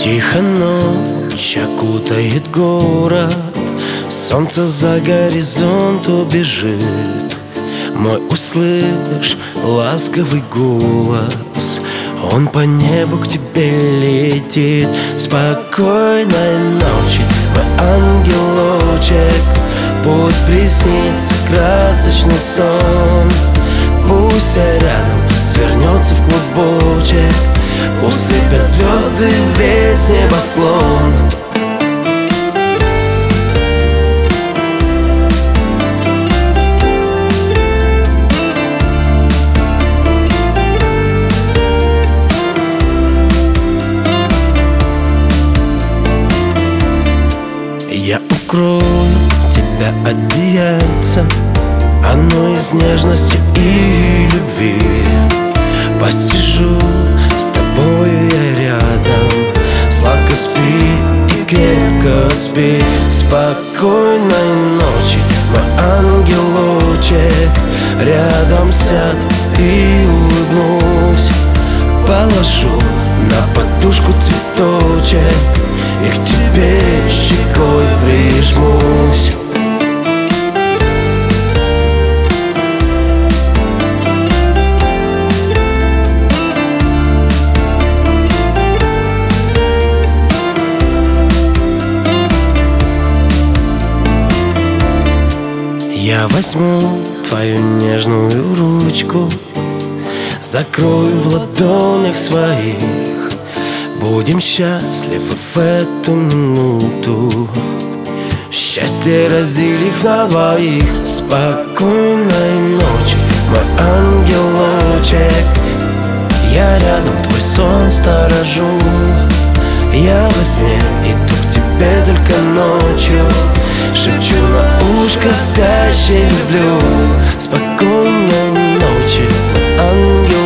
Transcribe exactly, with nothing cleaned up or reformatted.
Тихо ночь окутает город, солнце за горизонт убежит. Мой услышь ласковый голос, он по небу к тебе летит. Спокойной ночи, мой ангелочек, пусть приснится красочный сон. Пусть рядом свернется в клубочек, усыпят звезды весь небосклон. Я укрою тебя одеяльцем, оно из нежности и любви. Посижу с тобой я рядом, сладко спи и крепко спи. Спокойной ночи, мой ангелочек, рядом сяду и улыбнусь. Положу на подушку цветочек и к тебе щекой прижмусь. Я возьму твою нежную ручку, закрою в ладонях своих. Будем счастливы в эту минуту, счастье разделив на двоих. Спокойной ночи, мой ангелочек, я рядом твой сон сторожу. Я во сне иду к тебе только ночью, шепчу на ушко спящей люблю. Спокойной ночи, ангел.